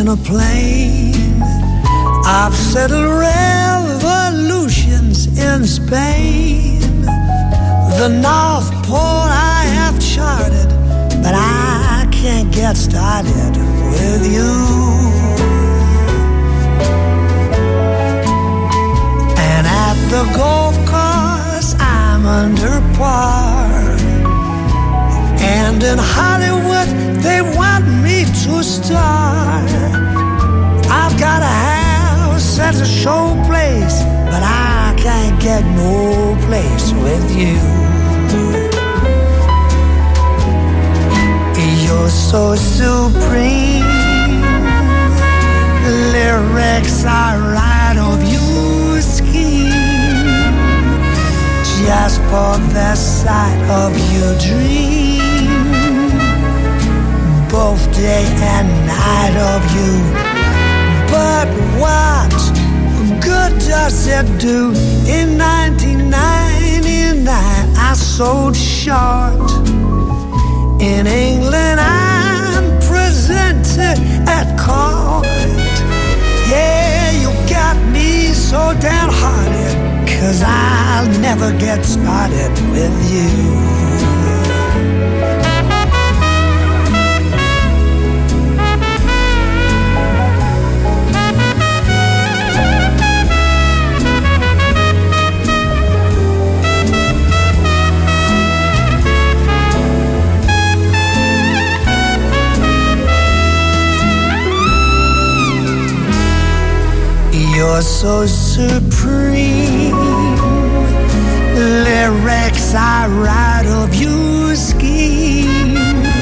a plane. I've settled revolutions in Spain. The North Pole I have charted, but I can't get started with you. And at the golf course I'm under par. And in Hollywood they want me to star. I've got a house at a show place, but I can't get no place with you. You're so supreme. Lyrics I write of your scheme, just for the sight of your dream. Both day and night of you. But what good does it do? In 1999 I sold short. In England I'm presented at court. Yeah, you got me so downhearted, 'cause I'll never get started with you. You're so supreme. Lyrics I write of your scheme,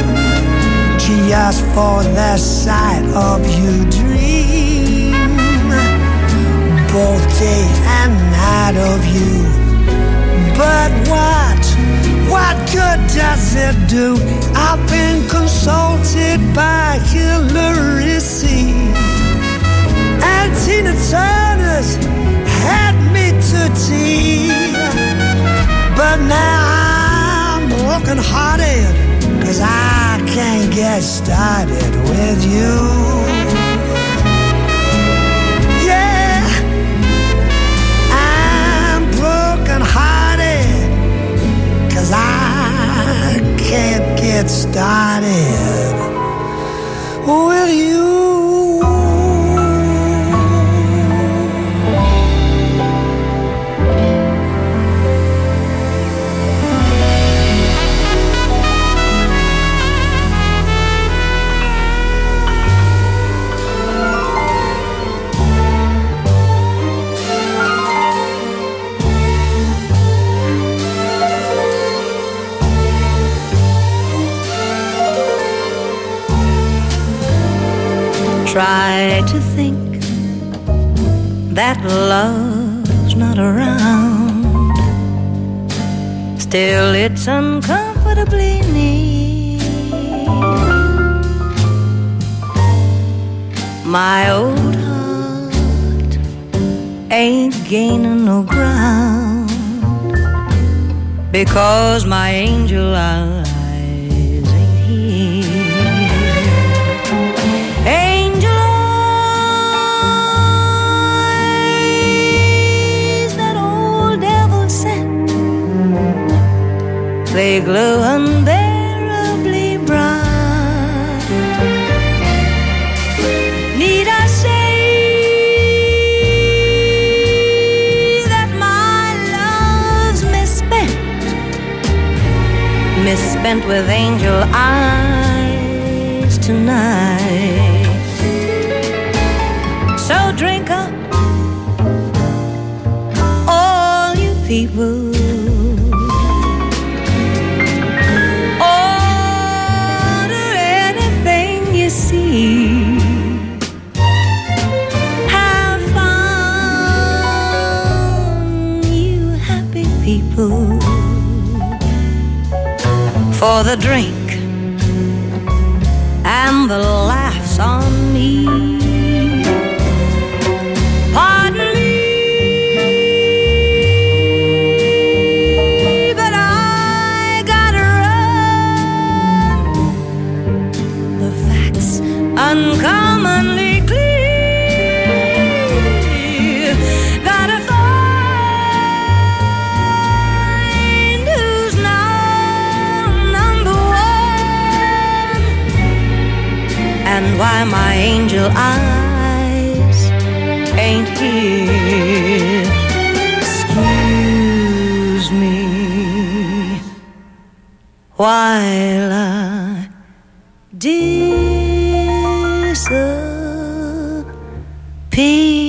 just for the sight of your dream. Both day and night of you. But what good does it do? I've been consulted by Hillary C. and Tina Turner's had me to tea. But now I'm broken hearted, 'cause I can't get started with you. Yeah, I'm broken hearted, 'cause I can't get started with you. Try to think that love's not around, still it's uncomfortably near. My old heart ain't gaining no ground, because my angel eyes ain't here. Angel eyes that old devil sent, they glow unbearably bright. Need I say that my love's misspent with angel eyes tonight? So drink up, all you people. Order anything you see. Have fun, you happy people. For the drink and the laughs on me. Pardon me, but I gotta run. The facts uncommonly why my angel eyes ain't here. Excuse me while I disappear.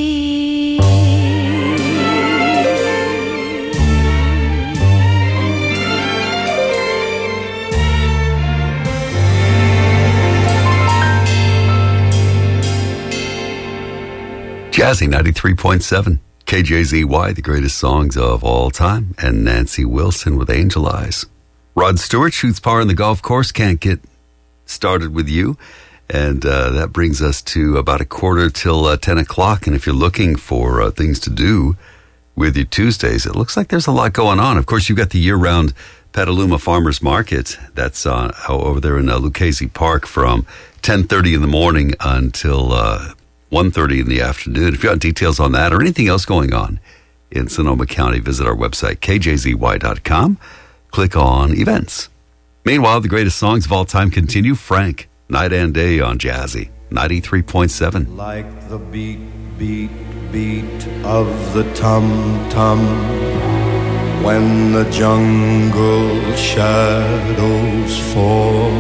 Jazzy 93.7, KJZY, the greatest songs of all time, and Nancy Wilson with Angel Eyes. Rod Stewart shoots par on the golf course, can't get started with you. And that brings us to about a quarter till 10 o'clock. And if you're looking for things to do with your Tuesdays, it looks like there's a lot going on. Of course, you've got the year-round Petaluma Farmers Market. That's over there in Lucchese Park from 10:30 in the morning until 1:30 in the afternoon. If you want details on that or anything else going on in Sonoma County, visit our website, kjzy.com. Click on events. Meanwhile, the greatest songs of all time continue. Frank, Night and Day on Jazzy 93.7. Like the beat, beat, beat of the tum-tum when the jungle shadows fall.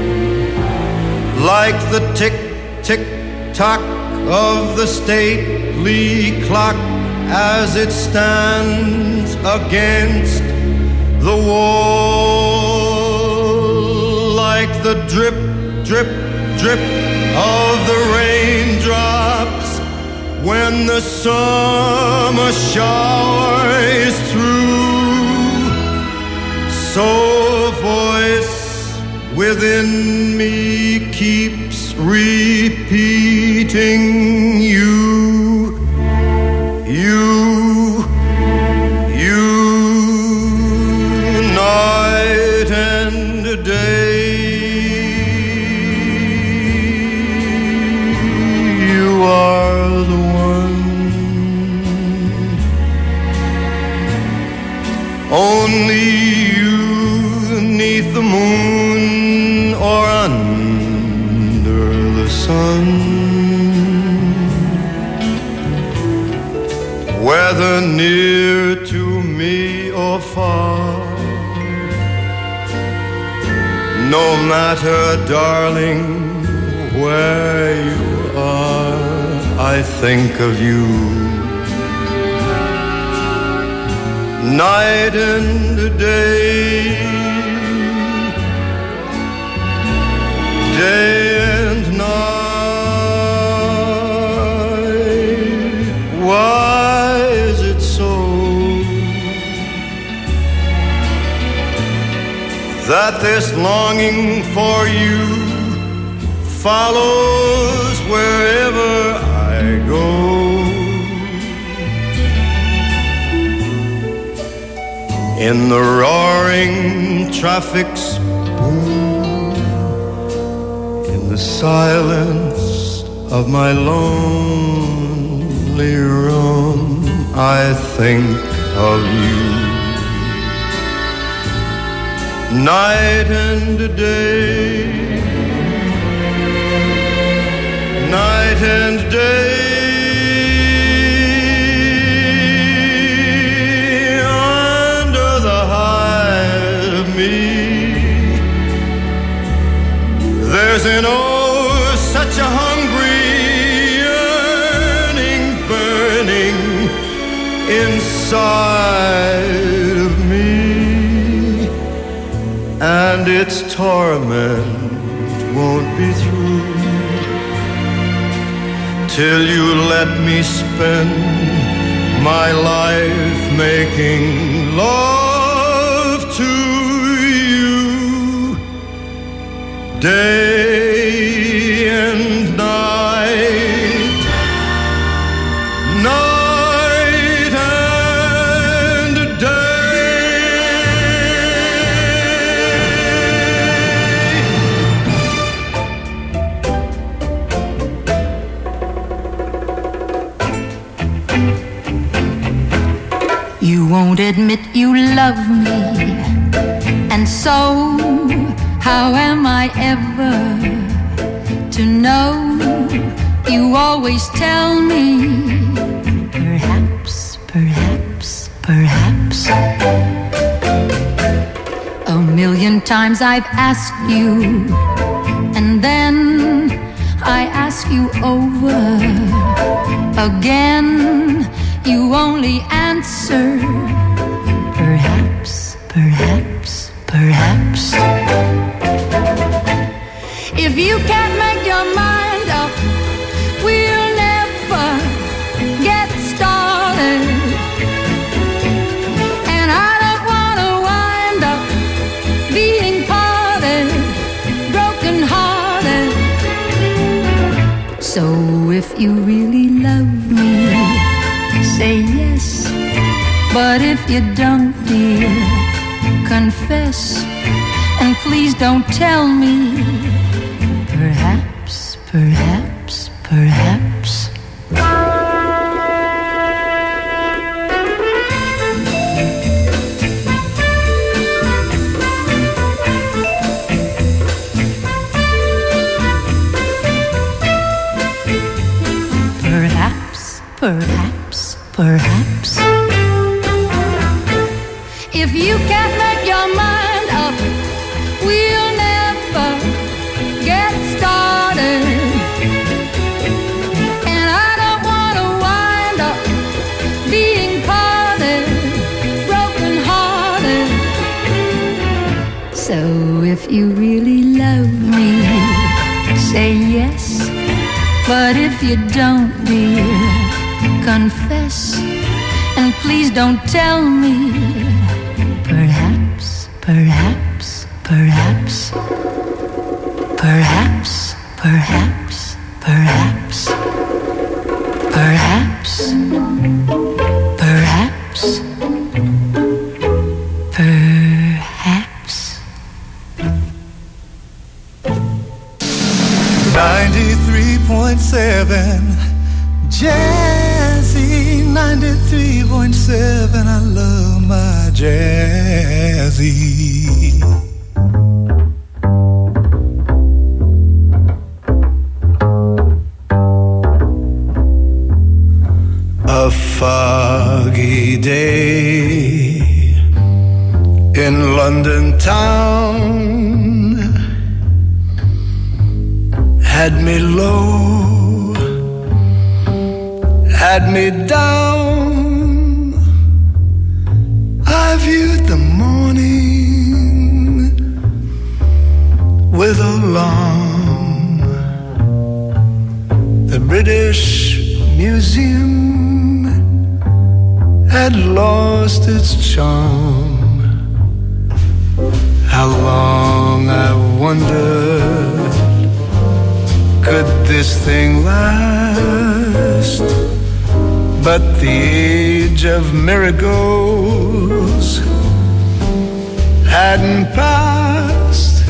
Like the tick, tick, tock of the stately clock as it stands against the wall. Like the drip, drip, drip of the raindrops when the summer shower is through. So a voice within me keeps repeating you, night and day. You are the one, only you, 'neath the moon or under the sun. Whether near to me or far, no matter, darling, where you are, I think of you. Night and day, day and night. Why is it so that this longing for you follows wherever I go? In the roaring traffic's boom, in the silence of my lonely room, I think of you. Night and day, night and day. Under the hide of me, there's an such a hungry yearning burning inside of me, and its torment won't be through till you let me spend my life making love to you, day and night, night and You won't admit you love me, and so how am I ever to know. You always tell me, perhaps, perhaps, perhaps. A million times I've asked you, and then I ask you over again. You only answer, perhaps, perhaps, perhaps. If you can't make your mind up, we'll never get started. And I don't want to wind up being parted, broken hearted. So if you really love me, say yes. But if you don't, dear, confess. And please don't tell me, perhaps, perhaps, perhaps. Perhaps, perhaps, perhaps. If you can't make your mind up, we'll never get started. And I don't want to wind up being parted, broken hearted. So if you really love me, say yes. But if you don't, dear, confess. And please don't tell me, perhaps, perhaps, perhaps. Perhaps, perhaps, perhaps. Perhaps, perhaps, perhaps. 93.7 Jazzy, 93.7. I love my Jazzy. A foggy day in London town had me low, had me down. I viewed the morning with alarm. The British Museum had lost its charm. How long, I wondered, could this thing last? But the age of miracles hadn't passed,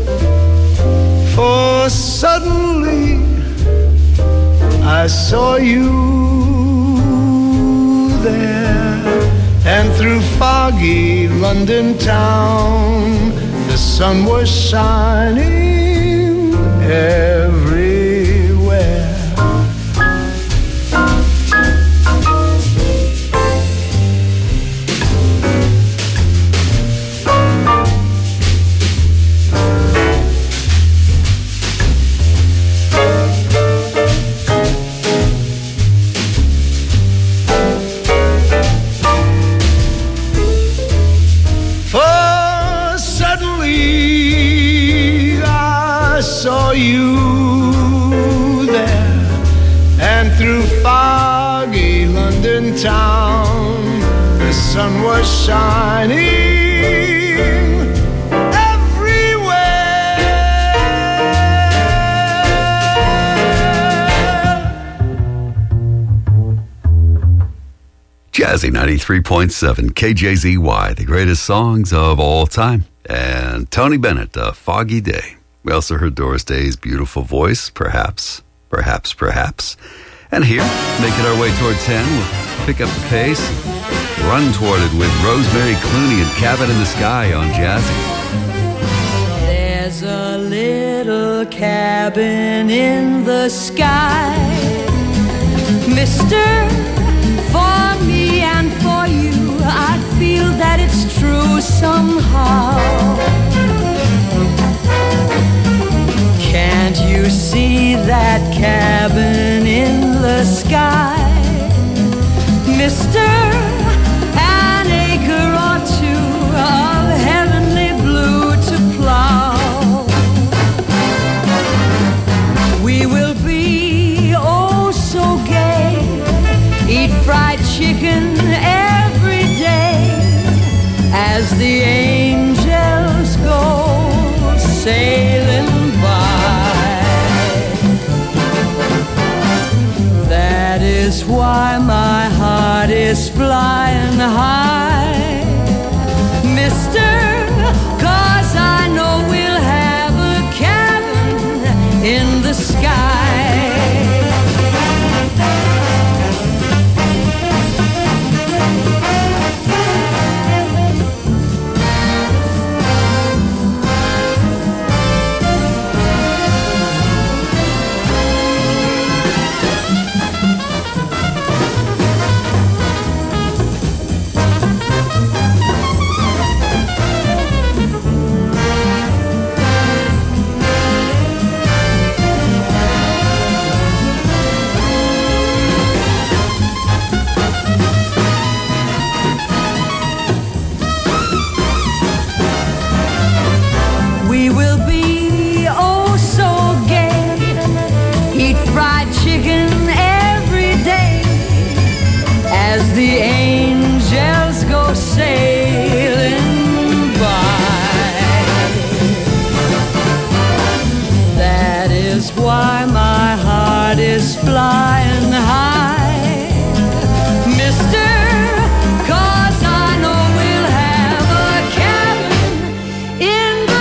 for suddenly I saw you there, and through foggy London town the sun was shining everywhere. Saw you there, and through foggy London town the sun was shining everywhere. Jazzy 93.7 KJZY, the greatest songs of all time. And Tony Bennett, A Foggy Day. We also heard Doris Day's beautiful voice, Perhaps, Perhaps, Perhaps. And here, making our way toward 10, we'll pick up the pace, run toward it with Rosemary Clooney and Cabin in the Sky on Jazzy. There's a little a cabin in the sky. Mister, for me and for you, I feel that it's true somehow. Can't you see that cabin in the sky? Mister, an acre or two of heavenly blue to plow. We will be oh so gay, eat fried chicken every day as the angels go sailing by. That is why my heart is flying high, Mister, 'cause I know we'll have a cabin in the sky. We will be oh so gay, eat fried chicken every day as the angels go sailing by. That is why my heart is flying high, Mister, 'cause I know we'll have a cabin in the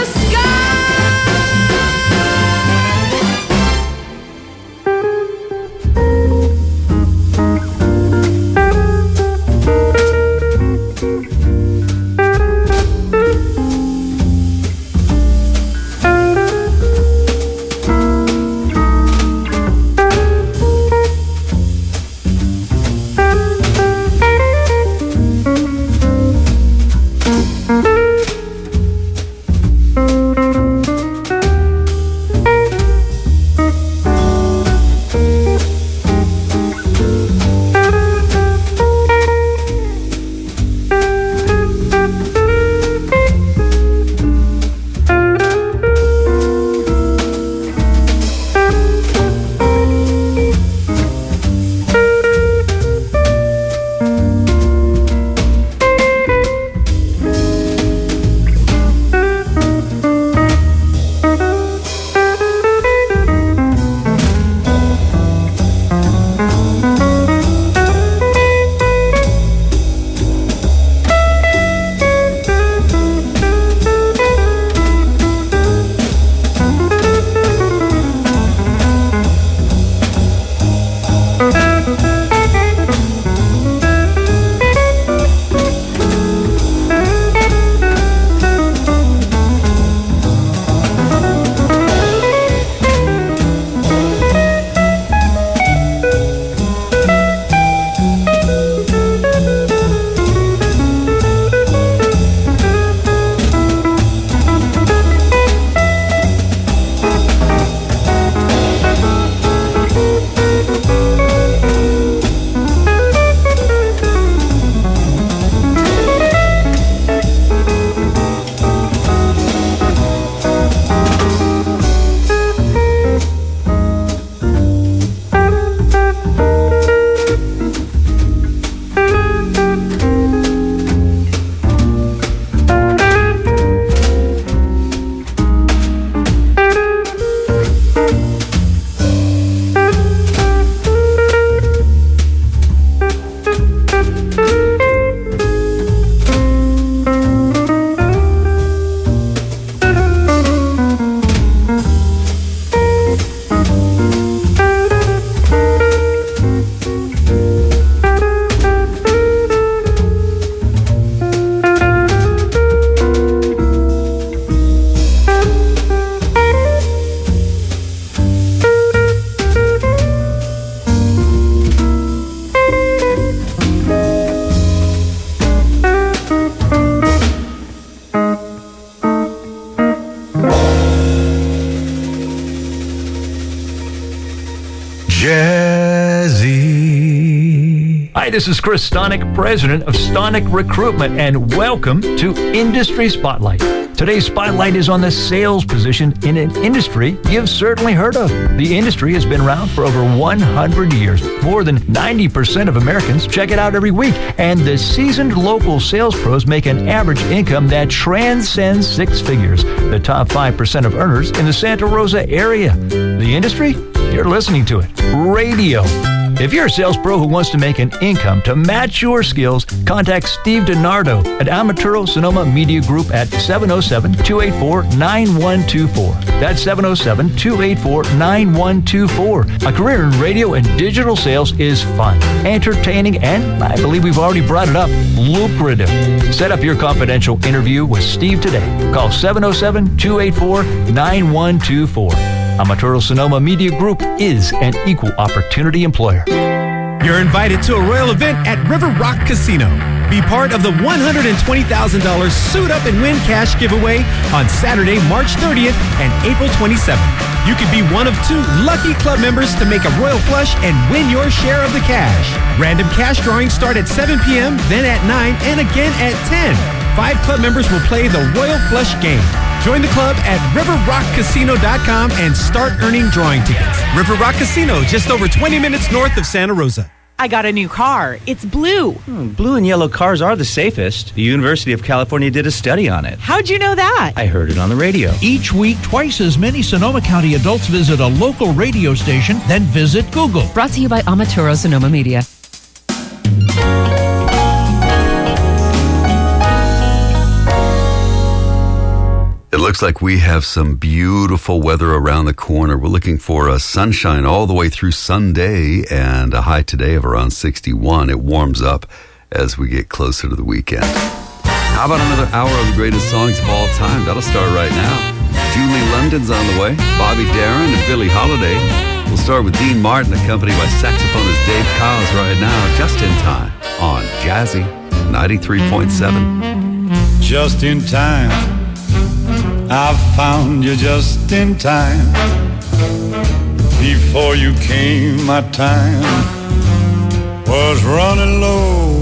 Jazzy. Hi, this is Chris Stonick, president of Stonick Recruitment, and welcome to Industry Spotlight. Today's spotlight is on the sales position in an industry you've certainly heard of. The industry has been around for over 100 years. More than 90% of Americans check it out every week, and the seasoned local sales pros make an average income that transcends six figures. The top 5% of earners in the Santa Rosa area. The industry? You're listening to it. Radio. If you're a sales pro who wants to make an income to match your skills, contact Steve DiNardo at Amaturo Sonoma Media Group at 707-284-9124. That's 707-284-9124. A career in radio and digital sales is fun, entertaining, and I believe we've already brought it up, lucrative. Set up your confidential interview with Steve today. Call 707-284-9124. Amaturo Sonoma Media Group is an equal opportunity employer. You're invited to a royal event at River Rock Casino. Be part of the $120,000 Suit Up and Win cash giveaway on Saturday, March 30th and April 27th. You could be one of two lucky club members to make a royal flush and win your share of the cash. Random cash drawings start at 7 p.m., then at 9, and again at 10. 5 club members will play the Royal Flush game. Join the club at riverrockcasino.com and start earning drawing tickets. River Rock Casino, just over 20 minutes north of Santa Rosa. I got a new car. It's blue. Blue and yellow cars are the safest. The University of California did a study on it. How'd you know that? I heard it on the radio. Each week, twice as many Sonoma County adults visit a local radio station than visit Google. Brought to you by Amaturo Sonoma Media. It looks like we have some beautiful weather around the corner. We're looking for a sunshine all the way through Sunday and a high today of around 61. It warms up as we get closer to the weekend. How about another hour of the greatest songs of all time? That'll start right now. Julie London's on the way, Bobby Darin and Billie Holiday. We'll start with Dean Martin, accompanied by saxophonist Dave Cowles right now, just in time on Jazzy 93.7. Just in time, I found you just in time. Before you came, my time was running low.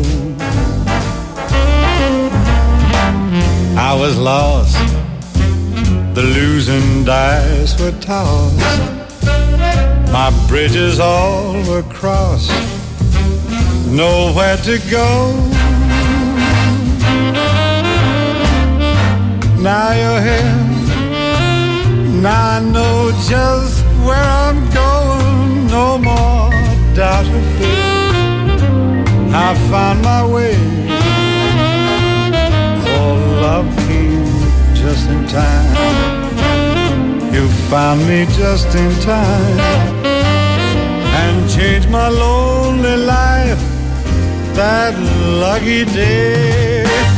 I was lost, the losing dice were tossed. My bridges all were crossed, nowhere to go. Now you're here, now I know just where I'm going. No more doubt or fear, I found my way. Oh, love came just in time. You found me just in time and changed my lonely life that lucky day.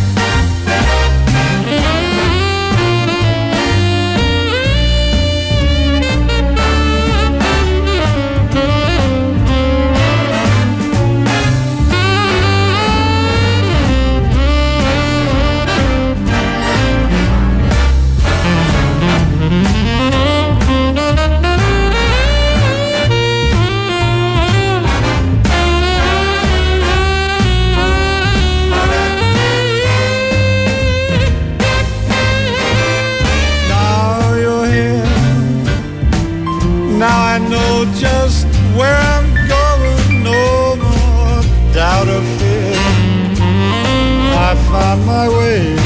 Just where I'm going, no more doubt or fear. I found my way.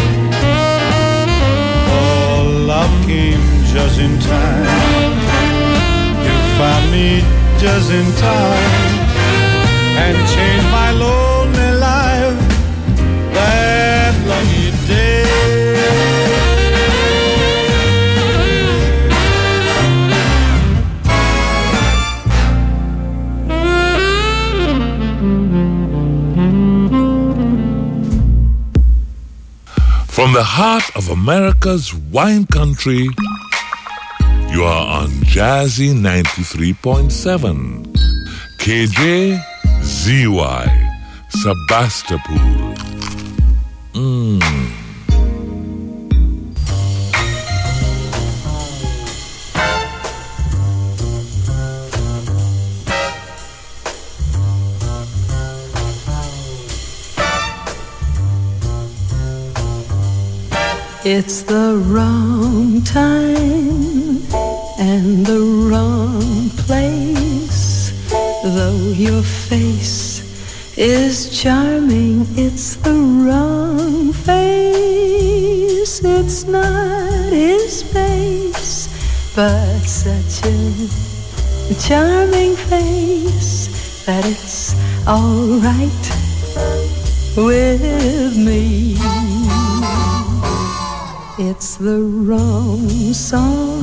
Oh, love came just in time. You found me just in time and changed my lonely life that lucky day. From the heart of America's wine country, you are on Jazzy 93.7. KJZY, Sebastopol. It's the wrong time and the wrong place. Though your face is charming, it's the wrong face. It's not his face, but such a charming face that it's all right with me. It's the wrong song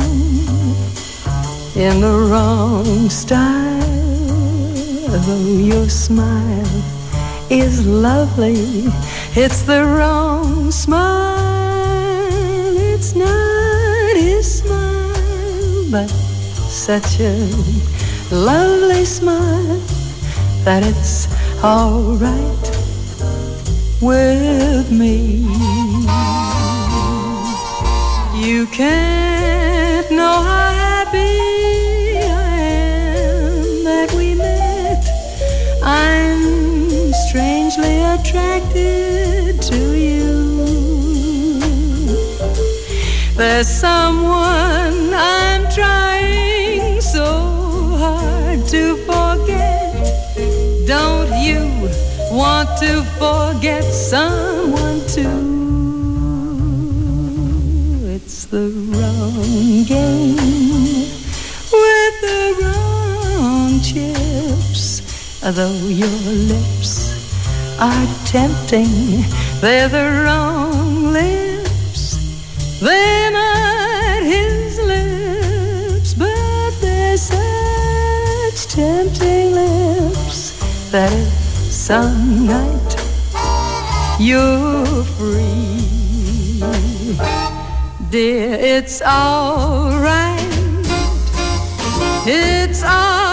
in the wrong style. Though your smile is lovely, it's the wrong smile. It's not his smile, but such a lovely smile that it's all right with me. You can't know how happy I am that we met. I'm strangely attracted to you. There's someone I'm trying so hard to forget. Don't you want to forget someone too? It's the wrong game with the wrong chips. Though your lips are tempting, they're the wrong lips. They're not his lips, but they're such tempting lips that if some night you're free, dear, it's all right. It's all